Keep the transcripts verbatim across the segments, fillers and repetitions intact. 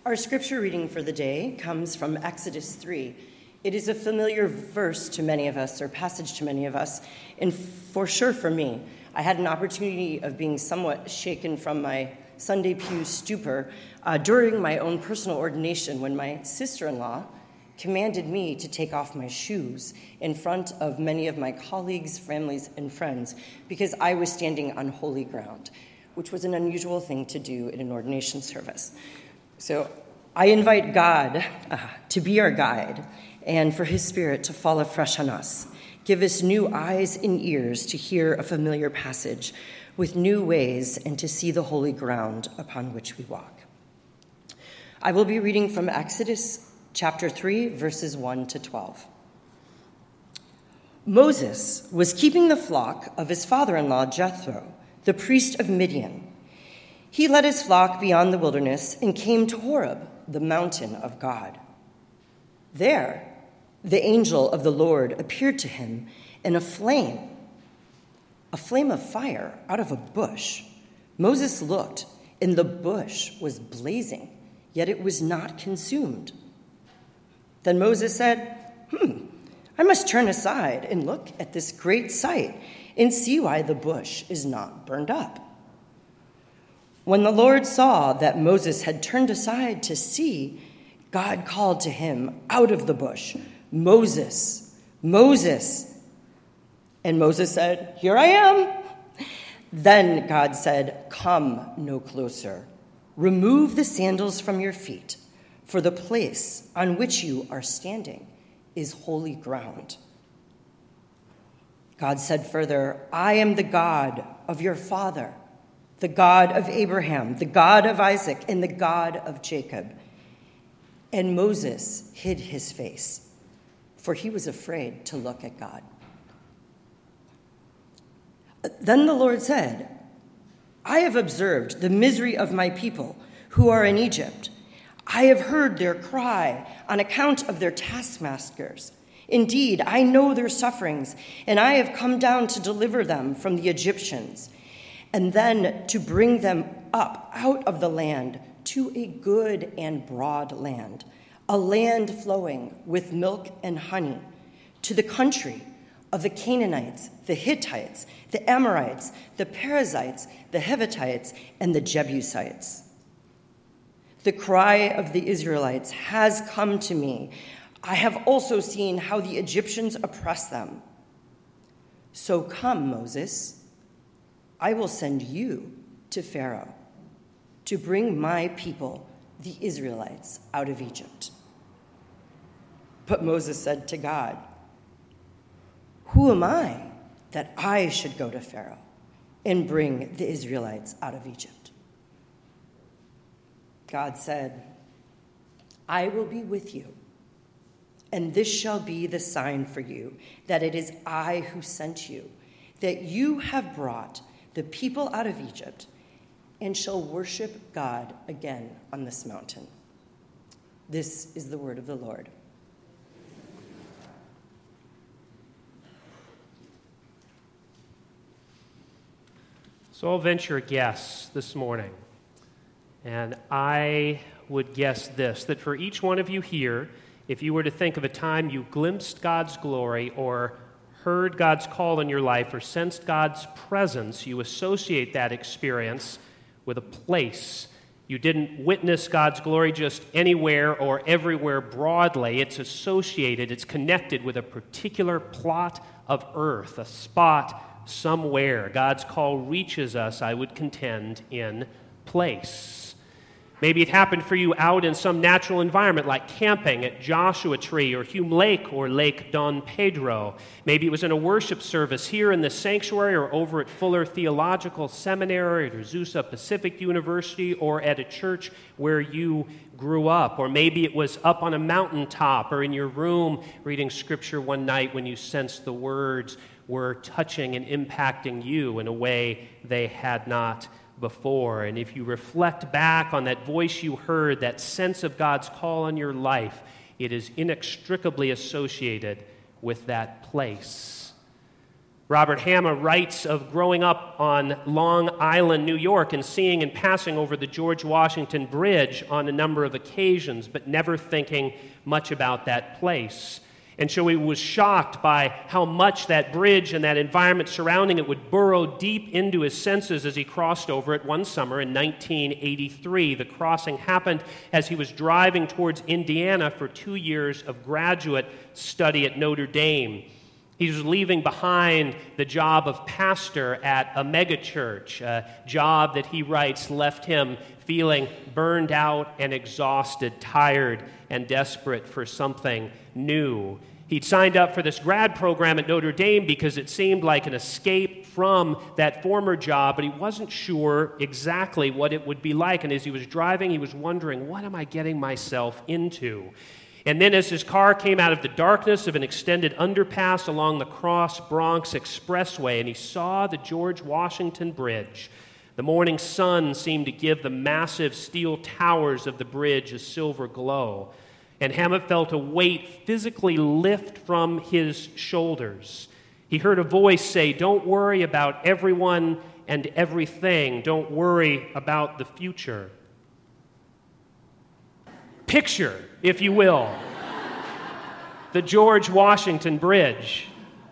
Our scripture reading for the day comes from Exodus three. It is a familiar verse to many of us, or passage to many of us, and for sure for me. I had an opportunity of being somewhat shaken from my Sunday pew stupor uh, during my own personal ordination when my sister-in-law commanded me to take off my shoes in front of many of my colleagues, families, and friends because I was standing on holy ground, which was an unusual thing to do in an ordination service. So I invite God uh, to be our guide and for his Spirit to fall afresh on us. Give us new eyes and ears to hear a familiar passage with new ways and to see the holy ground upon which we walk. I will be reading from Exodus chapter three, verses one to twelve. Moses was keeping the flock of his father-in-law Jethro, the priest of Midian. He led his flock beyond the wilderness and came to Horeb, the mountain of God. There, the angel of the Lord appeared to him in a flame, a flame of fire out of a bush. Moses looked, and the bush was blazing, yet it was not consumed. Then Moses said, hmm, I must turn aside and look at this great sight and see why the bush is not burned up. When the Lord saw that Moses had turned aside to see, God called to him out of the bush, Moses, Moses. And Moses said, here I am. Then God said, come no closer. Remove the sandals from your feet, for the place on which you are standing is holy ground. God said further, I am the God of your father, the God of Abraham, the God of Isaac, and the God of Jacob. And Moses hid his face, for he was afraid to look at God. Then the Lord said, I have observed the misery of my people who are in Egypt. I have heard their cry on account of their taskmasters. Indeed, I know their sufferings, and I have come down to deliver them from the Egyptians, and then to bring them up out of the land to a good and broad land, a land flowing with milk and honey, to the country of the Canaanites, the Hittites, the Amorites, the Perizzites, the Hivitites, and the Jebusites. The cry of the Israelites has come to me. I have also seen how the Egyptians oppress them. So come, Moses, I will send you to Pharaoh to bring my people, the Israelites, out of Egypt. But Moses said to God, who am I that I should go to Pharaoh and bring the Israelites out of Egypt? God said, I will be with you, and this shall be the sign for you that it is I who sent you, that you have brought the people out of Egypt and shall worship God again on this mountain. This is the word of the Lord. So I'll venture a guess this morning, and I would guess this, that for each one of you here, if you were to think of a time you glimpsed God's glory or heard God's call in your life or sensed God's presence, you associate that experience with a place. You didn't witness God's glory just anywhere or everywhere broadly. It's associated, it's connected with a particular plot of earth, a spot somewhere. God's call reaches us, I would contend, in place. Maybe it happened for you out in some natural environment like camping at Joshua Tree or Hume Lake or Lake Don Pedro. Maybe it was in a worship service here in the sanctuary or over at Fuller Theological Seminary or Azusa Pacific University or at a church where you grew up. Or maybe it was up on a mountaintop or in your room reading Scripture one night when you sensed the words were touching and impacting you in a way they had not before. And if you reflect back on that voice you heard, that sense of God's call on your life, it is inextricably associated with that place. Robert Hama writes of growing up on Long Island, New York, and seeing and passing over the George Washington Bridge on a number of occasions, but never thinking much about that place. And so he was shocked by how much that bridge and that environment surrounding it would burrow deep into his senses as he crossed over it one summer in nineteen eighty-three. The crossing happened as he was driving towards Indiana for two years of graduate study at Notre Dame. He was leaving behind the job of pastor at a megachurch, a job that he writes left him feeling burned out and exhausted, tired and desperate for something new. He'd signed up for this grad program at Notre Dame because it seemed like an escape from that former job, but he wasn't sure exactly what it would be like. And as he was driving, he was wondering, what am I getting myself into? And then as his car came out of the darkness of an extended underpass along the Cross Bronx Expressway, and he saw the George Washington Bridge, the morning sun seemed to give the massive steel towers of the bridge a silver glow. And Hama felt a weight physically lift from his shoulders. He heard a voice say, "Don't worry about everyone and everything. Don't worry about the future." Picture, if you will, the George Washington Bridge.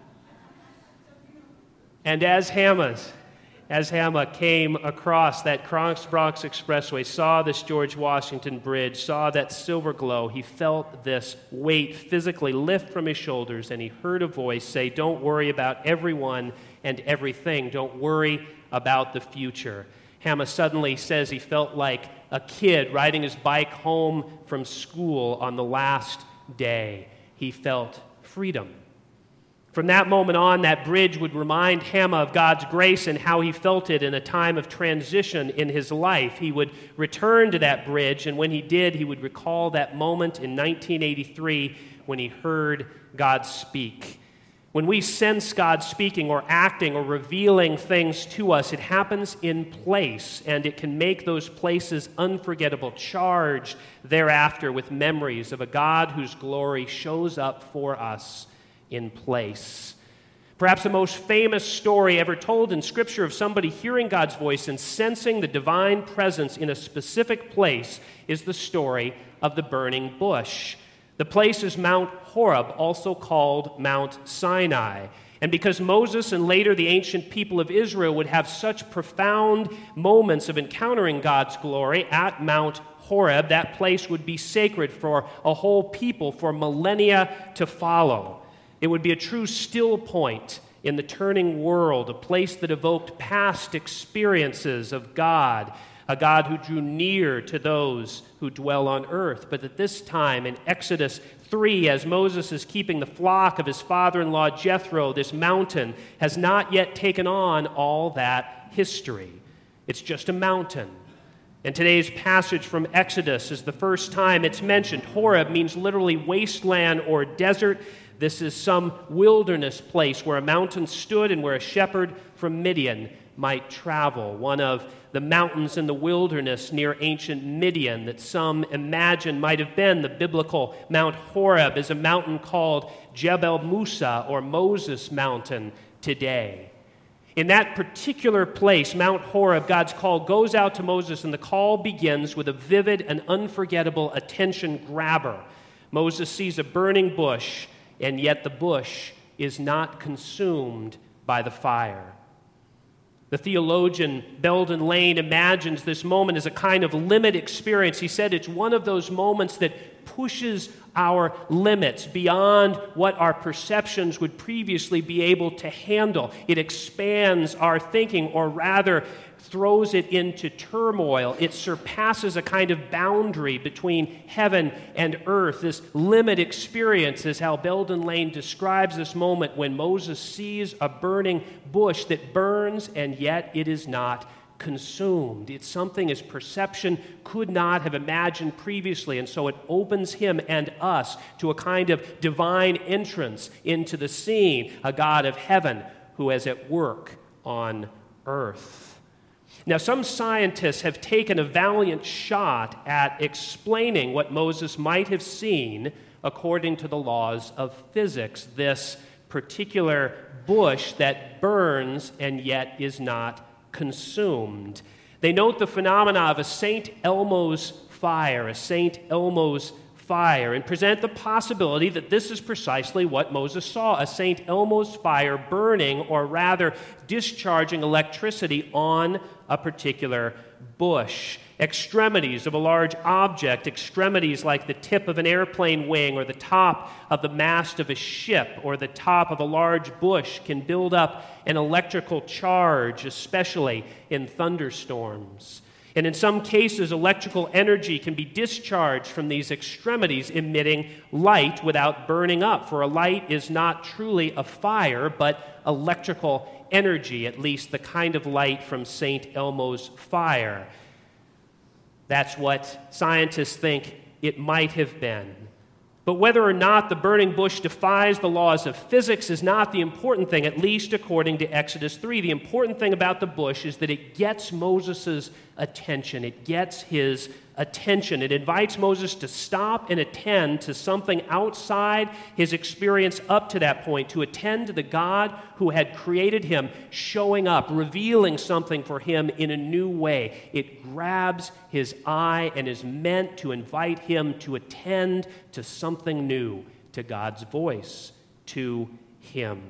And as Hama's, as Hama came across that Cross Bronx Expressway, saw this George Washington Bridge, saw that silver glow, he felt this weight physically lift from his shoulders, and he heard a voice say, "Don't worry about everyone and everything. Don't worry about the future." Hama suddenly says he felt like a kid riding his bike home from school on the last day. He felt freedom. From that moment on, that bridge would remind Hama of God's grace and how he felt it in a time of transition in his life. He would return to that bridge, and when he did, he would recall that moment in nineteen eighty-three when he heard God speak. When we sense God speaking or acting or revealing things to us, it happens in place, and it can make those places unforgettable, charged thereafter with memories of a God whose glory shows up for us in place. Perhaps the most famous story ever told in Scripture of somebody hearing God's voice and sensing the divine presence in a specific place is the story of the burning bush. The place is Mount Horeb, also called Mount Sinai. And because Moses and later the ancient people of Israel would have such profound moments of encountering God's glory at Mount Horeb, that place would be sacred for a whole people for millennia to follow. It would be a true still point in the turning world, a place that evoked past experiences of God, a God who drew near to those who dwell on earth. But at this time, in Exodus three, as Moses is keeping the flock of his father-in-law Jethro, this mountain has not yet taken on all that history. It's just a mountain. And today's passage from Exodus is the first time it's mentioned. Horeb means literally wasteland or desert. This is some wilderness place where a mountain stood and where a shepherd from Midian might travel, one of the mountains in the wilderness near ancient Midian that some imagine might have been the biblical Mount Horeb is a mountain called Jebel Musa, or Moses Mountain, today. In that particular place, Mount Horeb, God's call goes out to Moses, and the call begins with a vivid and unforgettable attention grabber. Moses sees a burning bush, and yet the bush is not consumed by the fire. The theologian Belden Lane imagines this moment as a kind of limit experience. He said it's one of those moments that pushes our limits beyond what our perceptions would previously be able to handle. It expands our thinking, or rather throws it into turmoil. It surpasses a kind of boundary between heaven and earth. This limit experience is how Belden Lane describes this moment when Moses sees a burning bush that burns and yet it is not consumed. It's something his perception could not have imagined previously, and so it opens him and us to a kind of divine entrance into the scene, a God of heaven who is at work on earth. Now, some scientists have taken a valiant shot at explaining what Moses might have seen according to the laws of physics, this particular bush that burns and yet is not consumed. They note the phenomena of a Saint Elmo's fire, a Saint Elmo's fire, and present the possibility that this is precisely what Moses saw, a Saint Elmo's fire burning, or rather discharging electricity on a particular bush. Extremities of a large object, extremities like the tip of an airplane wing or the top of the mast of a ship or the top of a large bush can build up an electrical charge, especially in thunderstorms. And in some cases, electrical energy can be discharged from these extremities, emitting light without burning up. For a light is not truly a fire, but electrical energy, at least the kind of light from Saint Elmo's fire. That's what scientists think it might have been. But whether or not the burning bush defies the laws of physics is not the important thing, at least according to Exodus three. The important thing about the bush is that it gets Moses' attention. It gets his attention. It invites Moses to stop and attend to something outside his experience up to that point, to attend to the God who had created him, showing up, revealing something for him in a new way. It grabs his eye and is meant to invite him to attend to something new, to God's voice, to him.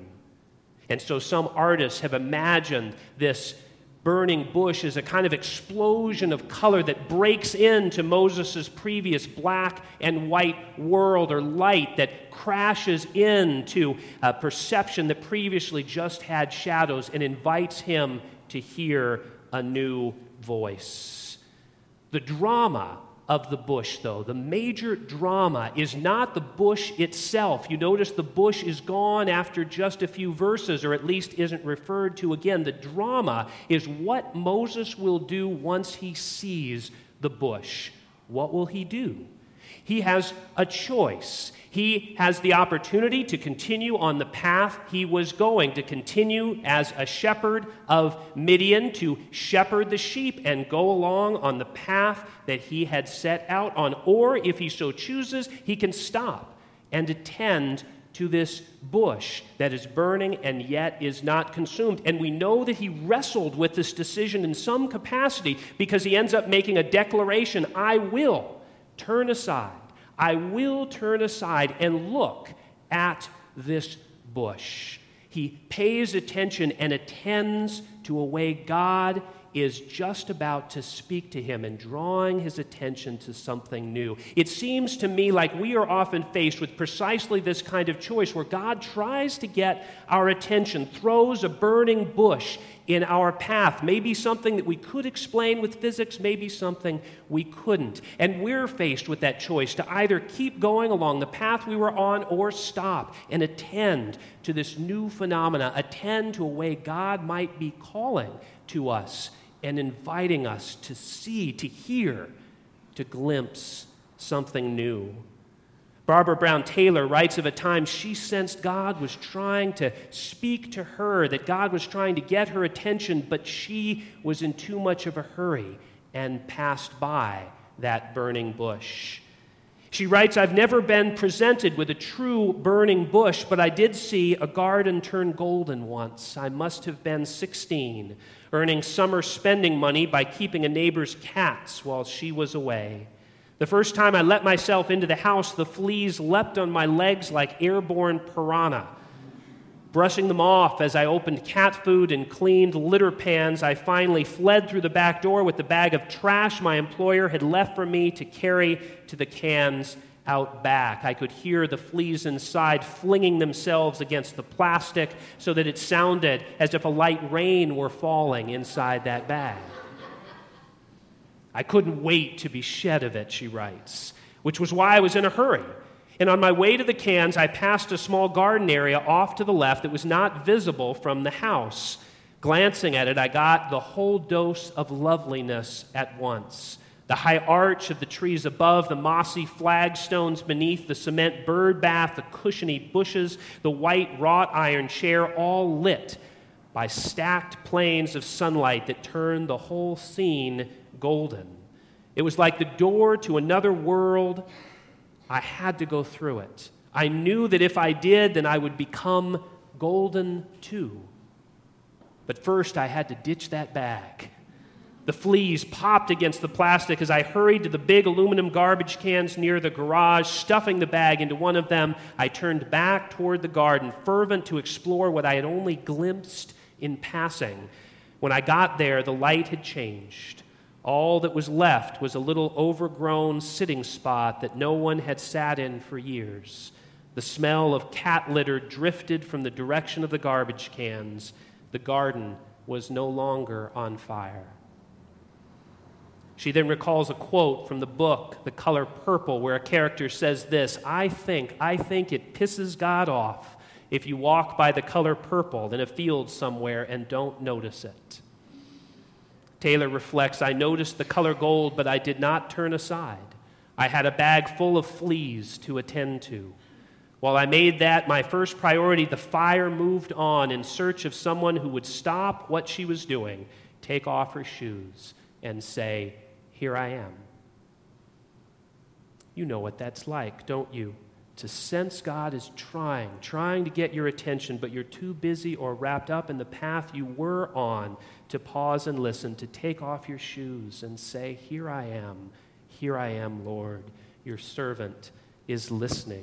And so some artists have imagined this burning bush as a kind of explosion of color that breaks into Moses' previous black and white world, or light that crashes into a perception that previously just had shadows and invites him to hear a new voice. The drama of the bush, though, the major drama, is not the bush itself. You notice the bush is gone after just a few verses, or at least isn't referred to again. The drama is what Moses will do once he sees the bush. What will he do? He has a choice. He has the opportunity to continue on the path he was going, to continue as a shepherd of Midian, to shepherd the sheep and go along on the path that he had set out on. Or, if he so chooses, he can stop and attend to this bush that is burning and yet is not consumed. And we know that he wrestled with this decision in some capacity, because he ends up making a declaration: I will turn aside. I will turn aside and look at this bush. He pays attention and attends to a way God is just about to speak to him and drawing his attention to something new. It seems to me like we are often faced with precisely this kind of choice, where God tries to get our attention, throws a burning bush in our path, maybe something that we could explain with physics, maybe something we couldn't. And we're faced with that choice to either keep going along the path we were on or stop and attend to this new phenomena, attend to a way God might be calling to us and inviting us to see, to hear, to glimpse something new. Barbara Brown Taylor writes of a time she sensed God was trying to speak to her, that God was trying to get her attention, but she was in too much of a hurry and passed by that burning bush. She writes, I've never been presented with a true burning bush, but I did see a garden turn golden once. I must have been sixteen, earning summer spending money by keeping a neighbor's cats while she was away. The first time I let myself into the house, the fleas leapt on my legs like airborne piranha. Brushing them off as I opened cat food and cleaned litter pans, I finally fled through the back door with the bag of trash my employer had left for me to carry to the cans out back. I could hear the fleas inside flinging themselves against the plastic so that it sounded as if a light rain were falling inside that bag. I couldn't wait to be shed of it, she writes, which was why I was in a hurry. And on my way to the cans, I passed a small garden area off to the left that was not visible from the house. Glancing at it, I got the whole dose of loveliness at once. The high arch of the trees above, the mossy flagstones beneath, the cement bird bath, the cushiony bushes, the white wrought iron chair, all lit by stacked planes of sunlight that turned the whole scene golden. It was like the door to another world. I had to go through it. I knew that if I did, then I would become golden too. But first, I had to ditch that bag. The fleas popped against the plastic as I hurried to the big aluminum garbage cans near the garage, stuffing the bag into one of them. I turned back toward the garden, fervent to explore what I had only glimpsed in passing. When I got there, the light had changed. All that was left was a little overgrown sitting spot that no one had sat in for years. The smell of cat litter drifted from the direction of the garbage cans. The garden was no longer on fire. She then recalls a quote from the book, The Color Purple, where a character says this, I think, I think it pisses God off if you walk by the color purple in a field somewhere and don't notice it. Taylor reflects, I noticed the color gold, but I did not turn aside. I had a bag full of fleas to attend to. While I made that my first priority, the fire moved on in search of someone who would stop what she was doing, take off her shoes, and say, here I am. You know what that's like, don't you? To sense God is trying, trying to get your attention, but you're too busy or wrapped up in the path you were on to pause and listen, to take off your shoes and say, here I am, here I am, Lord. Your servant is listening.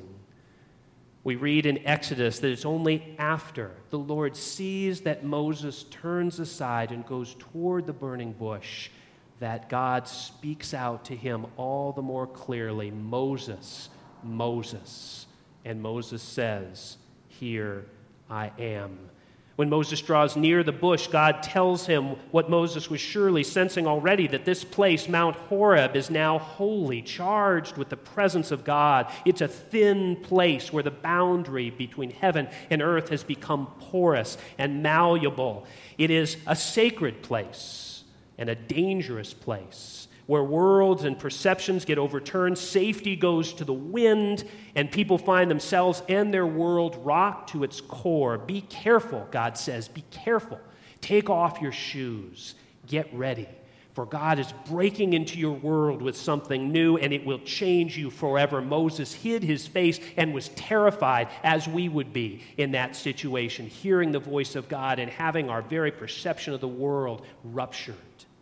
We read in Exodus that it's only after the Lord sees that Moses turns aside and goes toward the burning bush that God speaks out to him all the more clearly, Moses, Moses. And Moses says, here I am. When Moses draws near the bush, God tells him what Moses was surely sensing already, that this place, Mount Horeb, is now holy, charged with the presence of God. It's a thin place where the boundary between heaven and earth has become porous and malleable. It is a sacred place and a dangerous place where worlds and perceptions get overturned, safety goes to the wind, and people find themselves and their world rocked to its core. Be careful, God says, be careful. Take off your shoes. Get ready, for God is breaking into your world with something new, and it will change you forever. Moses hid his face and was terrified, as we would be in that situation, hearing the voice of God and having our very perception of the world ruptured.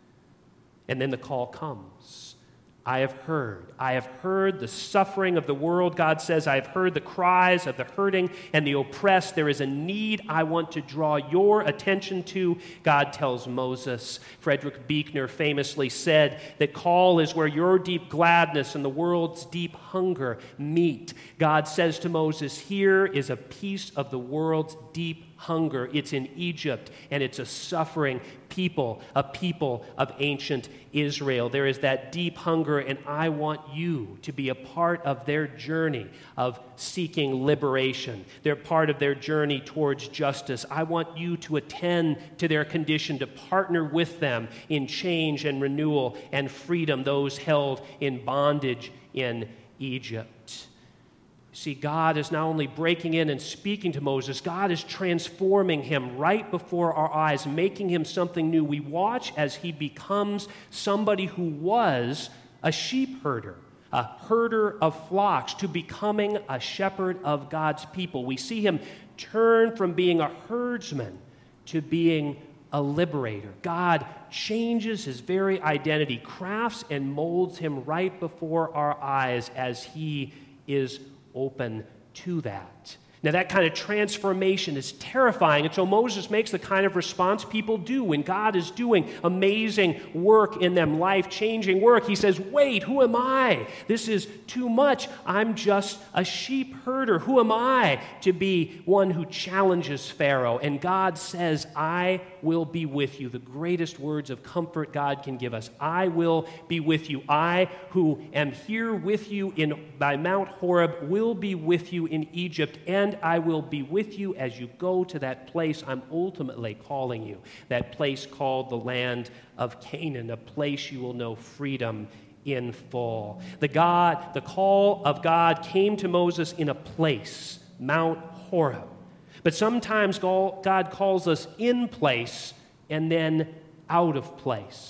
And then the call comes. I have heard. I have heard the suffering of the world, God says. I have heard the cries of the hurting and the oppressed. There is a need I want to draw your attention to, God tells Moses. Frederick Buechner famously said that call is where your deep gladness and the world's deep hunger meet. God says to Moses, here is a piece of the world's deep hunger. It's in Egypt, and it's a suffering people, a people of ancient Israel. There is that deep hunger, and I want you to be a part of their journey of seeking liberation. They're part of their journey towards justice. I want you to attend to their condition, to partner with them in change and renewal and freedom, those held in bondage in Egypt. See, God is not only breaking in and speaking to Moses, God is transforming him right before our eyes, making him something new. We watch as he becomes somebody who was a sheep herder, a herder of flocks, to becoming a shepherd of God's people. We see him turn from being a herdsman to being a liberator. God changes his very identity, crafts and molds him right before our eyes as he is open to that. Now, that kind of transformation is terrifying, and so Moses makes the kind of response people do when God is doing amazing work in them, life-changing work. He says, wait, who am I? This is too much. I'm just a sheep herder. Who am I to be one who challenges Pharaoh? And God says, I will be with you. The greatest words of comfort God can give us. I will be with you. I who am here with you in by Mount Horeb will be with you in Egypt, and I will be with you as you go to that place I'm ultimately calling you, that place called the land of Canaan, a place you will know freedom in full. The God, the call of God came to Moses in a place, Mount Horeb. But sometimes God calls us in place and then out of place.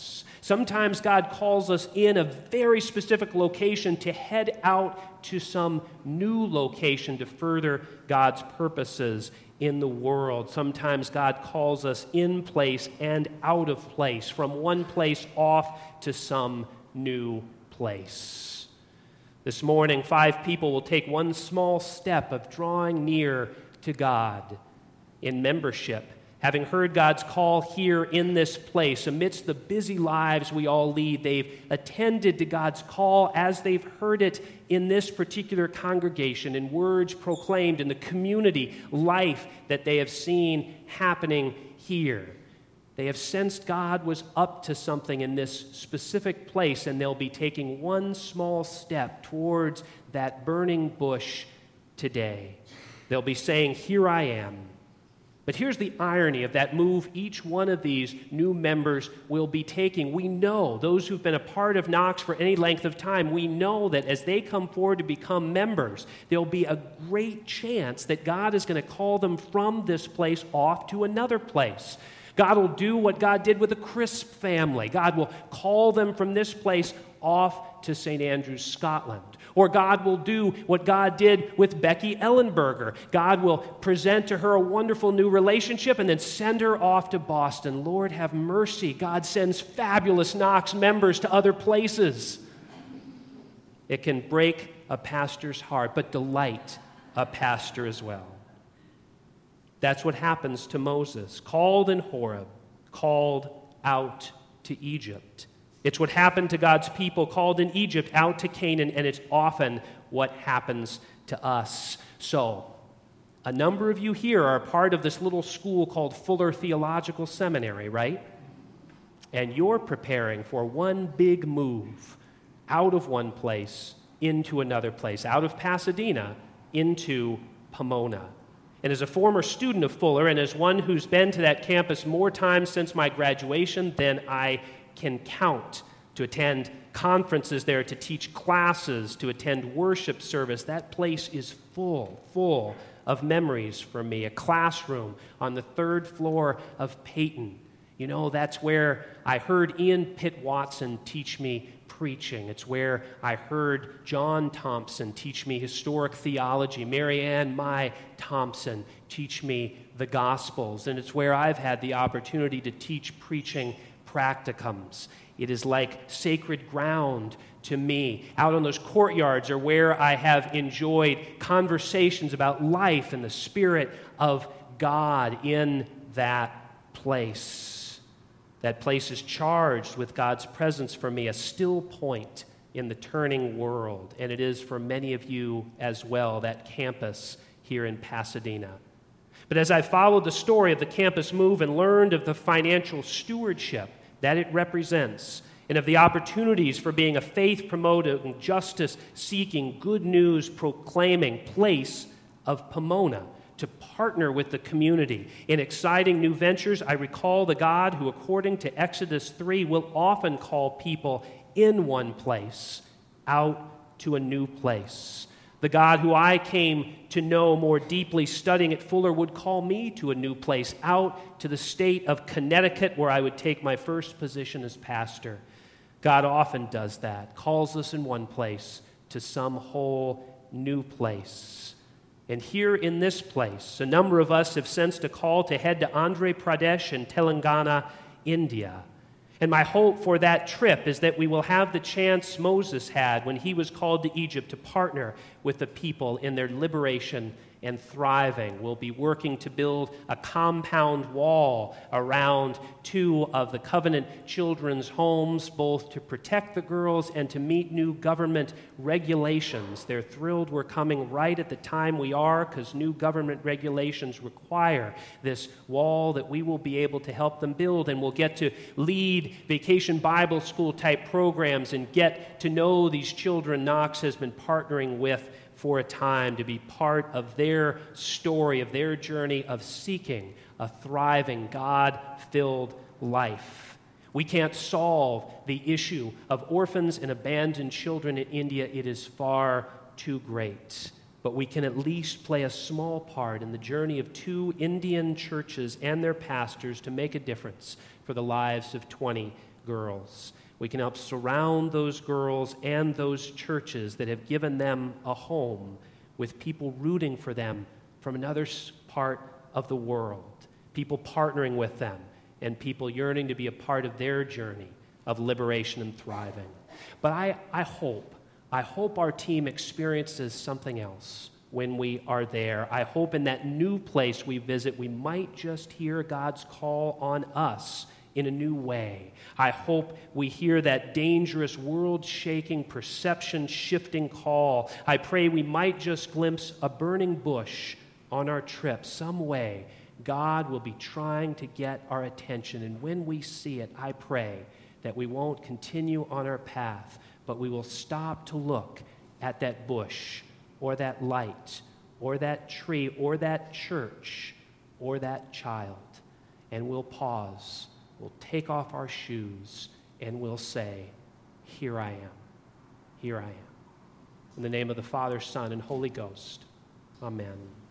Sometimes God calls us in a very specific location to head out to some new location to further God's purposes in the world. Sometimes God calls us in place and out of place, from one place off to some new place. This morning, five people will take one small step of drawing near to God in membership, having heard God's call here in this place. Amidst the busy lives we all lead, they've attended to God's call as they've heard it in this particular congregation, in words proclaimed in the community life that they have seen happening here. They have sensed God was up to something in this specific place, and they'll be taking one small step towards that burning bush today. They'll be saying, "Here I am." But here's the irony of that move each one of these new members will be taking. We know, those who've been a part of Knox for any length of time, we know that as they come forward to become members, there'll be a great chance that God is going to call them from this place off to another place. God will do what God did with the Crisp family. God will call them from this place off to Saint Andrews, Scotland. Or God will do what God did with Becky Ellenberger. God will present to her a wonderful new relationship and then send her off to Boston. Lord, have mercy. God sends fabulous Knox members to other places. It can break a pastor's heart, but delight a pastor as well. That's what happens to Moses, called in Horeb, called out to Egypt. It's what happened to God's people called in Egypt out to Canaan, and it's often what happens to us. So, a number of you here are a part of this little school called Fuller Theological Seminary, right? And you're preparing for one big move out of one place into another place, out of Pasadena into Pomona. And as a former student of Fuller, and as one who's been to that campus more times since my graduation than I can count, to attend conferences there, to teach classes, to attend worship service, that place is full, full of memories for me. A classroom on the third floor of Peyton. You know, that's where I heard Ian Pitt Watson teach me preaching. It's where I heard John Thompson teach me historic theology, Mary Ann Mai Thompson teach me the Gospels, and it's where I've had the opportunity to teach preaching practicums. It is like sacred ground to me. Out on those courtyards are where I have enjoyed conversations about life and the Spirit of God in that place. That place is charged with God's presence for me, a still point in the turning world, and it is for many of you as well, that campus here in Pasadena. But as I followed the story of the campus move and learned of the financial stewardship that it represents, and of the opportunities for being a faith-promoting, justice-seeking, good news-proclaiming place of Pomona, to partner with the community in exciting new ventures, I recall the God who, according to Exodus three, will often call people in one place out to a new place. The God who I came to know more deeply studying at Fuller would call me to a new place, out to the state of Connecticut, where I would take my first position as pastor. God often does that, calls us in one place to some whole new place. And here in this place, a number of us have sensed a call to head to Andhra Pradesh and Telangana, India. And my hope for that trip is that we will have the chance Moses had when he was called to Egypt to partner with the people in their liberation and thriving. We'll be working to build a compound wall around two of the Covenant children's homes, both to protect the girls and to meet new government regulations. They're thrilled we're coming right at the time we are, because new government regulations require this wall that we will be able to help them build, and we'll get to lead Vacation Bible School type programs and get to know these children Knox has been partnering with for a time, to be part of their story, of their journey of seeking a thriving, God-filled life. We can't solve the issue of orphans and abandoned children in India. It is far too great. But we can at least play a small part in the journey of two Indian churches and their pastors to make a difference for the lives of twenty girls. We can help surround those girls and those churches that have given them a home with people rooting for them from another part of the world, people partnering with them, and people yearning to be a part of their journey of liberation and thriving. But I, I hope, I hope our team experiences something else when we are there. I hope in that new place we visit, we might just hear God's call on us in a new way. I hope we hear that dangerous, world-shaking, perception-shifting call. I pray we might just glimpse a burning bush on our trip. Some way, God will be trying to get our attention. And when we see it, I pray that we won't continue on our path, but we will stop to look at that bush or that light or that tree or that church or that child. And we'll pause. We'll take off our shoes and we'll say, here I am. Here I am. In the name of the Father, Son, and Holy Ghost. Amen.